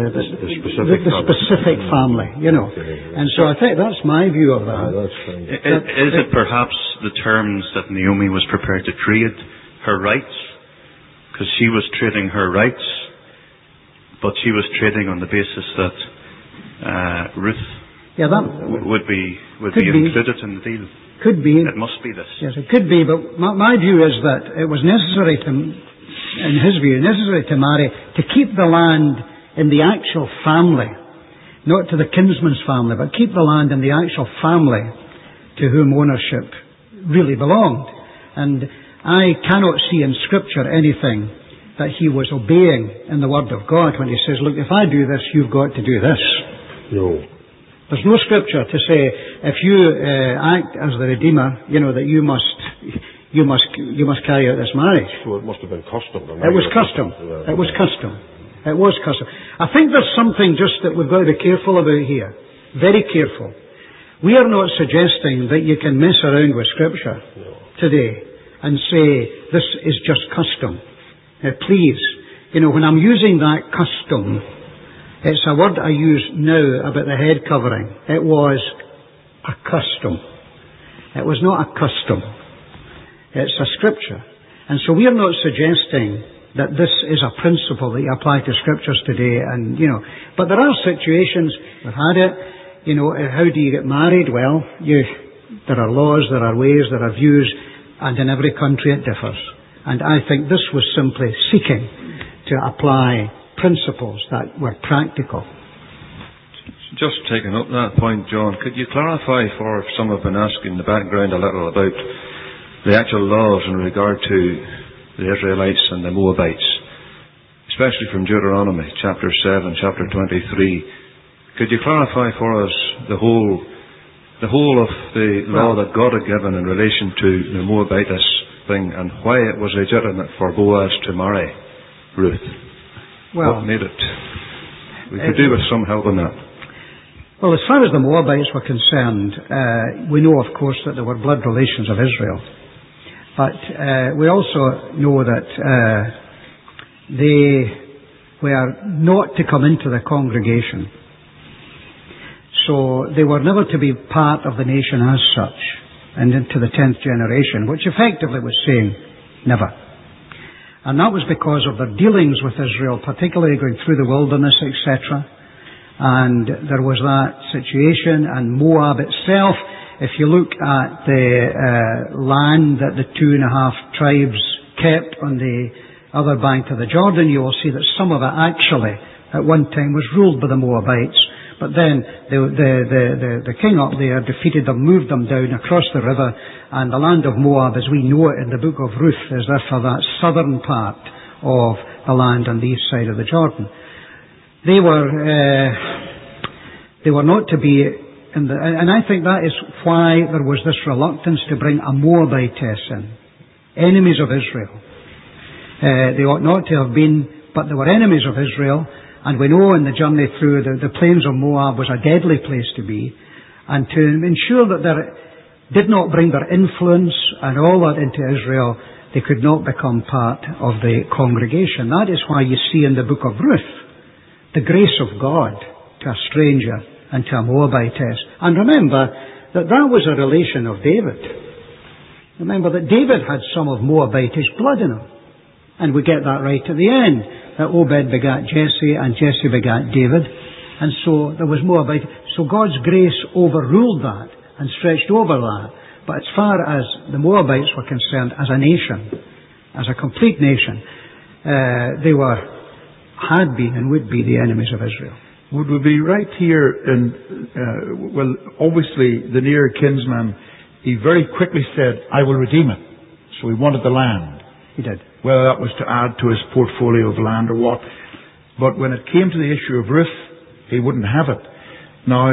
specific family, And so I think that's my view of that. Is it perhaps the terms that Naomi was prepared to trade her rights? Because she was trading her rights, but she was trading on the basis that Ruth would be included in the deal. Could be. It must be this. Yes, it could be. But my view is that it was necessary in his view, necessary to marry to keep the land in the actual family, not to the kinsman's family, but keep the land in the actual family to whom ownership really belonged. And I cannot see in Scripture anything that he was obeying in the Word of God when he says, look, if I do this, you've got to do this. No. There's no Scripture to say, if you act as the Redeemer, that you must carry out this marriage. So it must have been custom. It was custom. It was custom. It was custom. I think there's something just that we've got to be careful about here. Very careful. We are not suggesting that you can mess around with Scripture today and say, this is just custom. Please, when I'm using that custom, it's a word I use now about the head covering. It was a custom. It was not a custom. It's a Scripture. And so we are not suggesting that this is a principle that you apply to Scriptures today. But there are situations, we've had it, how do you get married? Well, there are laws, there are ways, there are views, and in every country it differs. And I think this was simply seeking to apply principles that were practical. Just taking up that point, John, could you clarify for some have been asking the background a little about the actual laws in regard to the Israelites and the Moabites, especially from Deuteronomy chapter 7, chapter 23. Could you clarify for us the whole of the law that God had given in relation to the Moabitess thing and why it was legitimate for Boaz to marry Ruth? What made it? We could do with some help on that. Well, as far as the Moabites were concerned, we know, of course, that they were blood relations of Israel. But we also know that they were not to come into the congregation. So they were never to be part of the nation as such, and into the 10th generation, which effectively was saying never. And that was because of their dealings with Israel, particularly going through the wilderness, etc. And there was that situation, and Moab itself, if you look at the land that the 2.5 tribes kept on the other bank of the Jordan, you will see that some of it actually at one time was ruled by the Moabites. But then the king up there defeated them, moved them down across the river, and the land of Moab, as we know it in the book of Ruth, is therefore that southern part of the land on the east side of the Jordan. They were not to be and I think that is why there was this reluctance to bring a Moabitess in. Enemies of Israel. They ought not to have been, but they were enemies of Israel, and we know in the journey through the plains of Moab was a deadly place to be, and to ensure that they did not bring their influence and all that into Israel, they could not become part of the congregation. That is why you see in the book of Ruth the grace of God to a stranger and to a Moabitess. And remember that was a relation of David. Remember that David had some of Moabitish blood in him. And we get that right at the end. That Obed begat Jesse, and Jesse begat David. And so there was Moabite. So God's grace overruled that and stretched over that. But as far as the Moabites were concerned, as a nation, as a complete nation, they had been and would be the enemies of Israel. Would we be right here in, well, obviously the near kinsman, he very quickly said, I will redeem it. So he wanted the land. He did. Whether that was to add to his portfolio of land or what. But when it came to the issue of Ruth, he wouldn't have it. Now,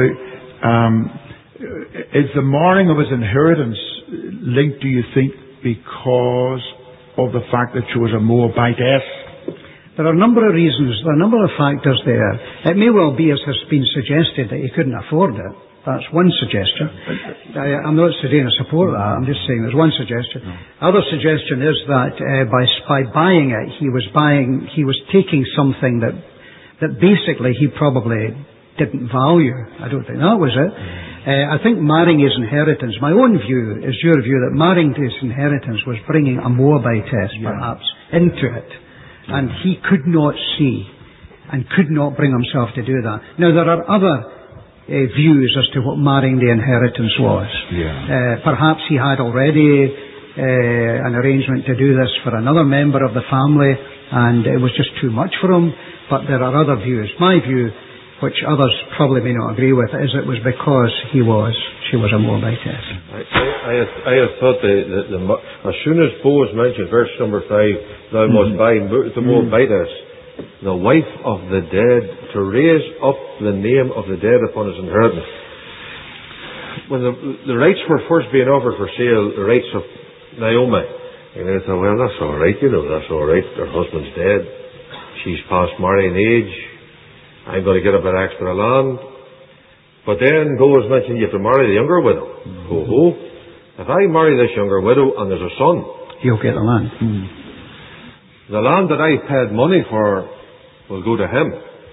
is the marring of his inheritance linked, do you think, because of the fact that she was a Moabitess? There are a number of reasons, there are a number of factors there. It may well be, as has been suggested, that he couldn't afford it. That's one suggestion. I'm not saying I support that, I'm just saying there's one suggestion. Other suggestion is that by buying it, he was taking something that basically he probably didn't value. I don't think that was it. I think marrying his inheritance, my own view is your view, that marrying his inheritance was bringing a Moabitess perhaps into it. And he could not see and could not bring himself to do that. Now, there are other views as to what marrying the inheritance was. Perhaps he had already an arrangement to do this for another member of the family, and it was just too much for him. But there are other views. My view, which others probably may not agree with, is it was because she was a Moabitess. I have thought as soon as Boaz mentioned verse number 5, thou must buy the Moabitess, the wife of the dead, to raise up the name of the dead upon his inheritance. When the rights were first being offered for sale, the rights of Naomi, and they thought, well, that's all right, that's all right. Her husband's dead. She's past marrying age. I'm going to get a bit extra land. But then Boaz mentioned you have to marry the younger widow. If I marry this younger widow and there's a son, he'll get the land. The land that I paid money for will go to him.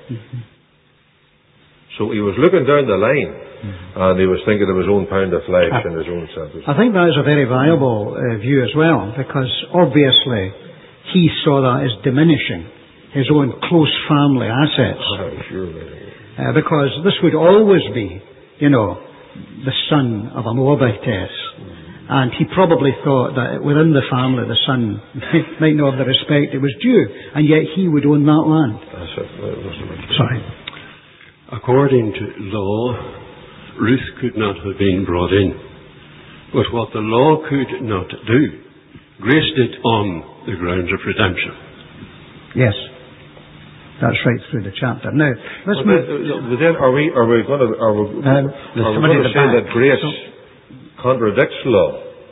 So he was looking down the line, and he was thinking of his own pound of flesh and his own sentence. I think that is a very viable view as well, because obviously he saw that as diminishing his own close family assets. Because this would always be, the son of a Moabitess. And he probably thought that within the family the son might not have the respect it was due, and yet he would own that land. Sorry. According to law, Ruth could not have been brought in. But what the law could not do, grace did on the grounds of redemption. Yes. That's right through the chapter. Now, let's move. Then are we going to say that grace contradicts law,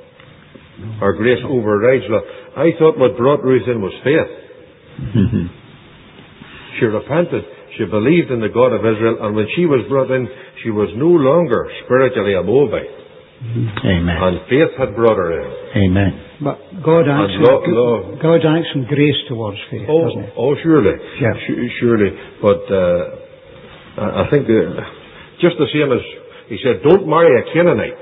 or grace overrides law? I thought what brought Ruth in was faith. She repented. She believed in the God of Israel, and when she was brought in, she was no longer spiritually a Moabite. Amen. And faith had brought her in. Amen. But God acts in grace towards faith, doesn't He? Oh, surely. Yeah. Surely. But I think just the same as he said, don't marry a Canaanite.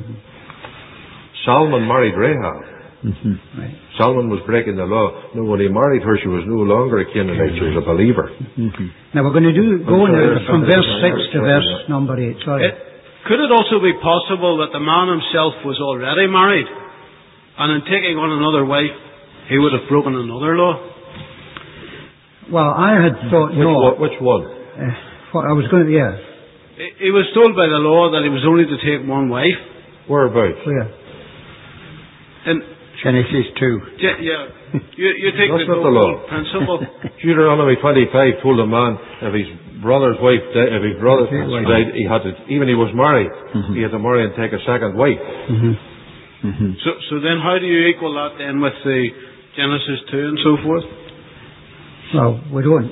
Solomon married Rahab. Right. Solomon was breaking the law. No, when he married her, she was no longer a Canaanite. She was a believer. Now we're going to go now from verse 6 to verse number 8. Sorry. Could it also be possible that the man himself was already married, and in taking on another wife, he would have broken another law? Well, I had thought no. Which one? What I was going to, He was told by the law that he was only to take one wife. Whereabouts? Where? In Genesis 2. Yeah. You take That's the not the law. principle. Deuteronomy 25 told a man, if he's brother's wife, if his brother died, he had to, even he was married, he had to marry and take a second wife. So then how do you equal that then with the Genesis 2 and so forth? Well, we don't.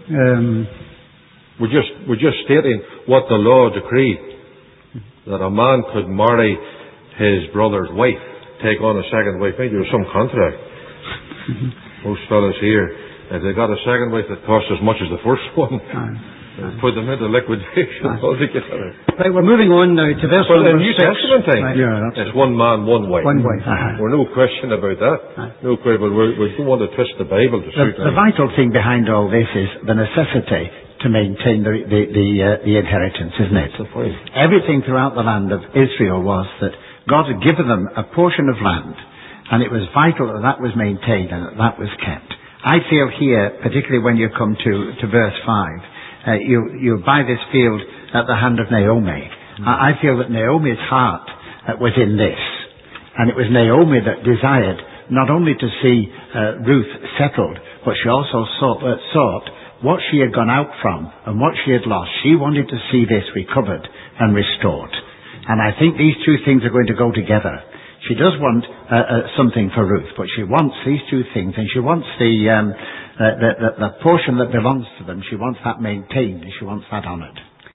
We're just stating what the law decreed, that a man could marry his brother's wife, take on a second wife. Maybe there was some contract. Most fellas here, if they got a second wife that cost as much as the first one, put them into liquidation altogether. Right, we're moving on now to verse Well, number in New 6. Testament time, Right. it's one man, one wife. One wife. We're no question about that. No question, but we don't want to twist the Bible to suit The vital thing behind all this is the necessity to maintain the inheritance, isn't it? Everything throughout the land of Israel was that God had given them a portion of land, and it was vital that that was maintained and that was kept. I feel here, particularly when you come to verse 5, you buy this field at the hand of Naomi. I feel that Naomi's heart was in this, and it was Naomi that desired not only to see Ruth settled, but she also sought what she had gone out from and what she had lost. She wanted to see this recovered and restored. And I think these two things are going to go together. She does want something for Ruth, but she wants these two things, and she wants the portion that belongs to them. She wants that maintained, and she wants that honoured.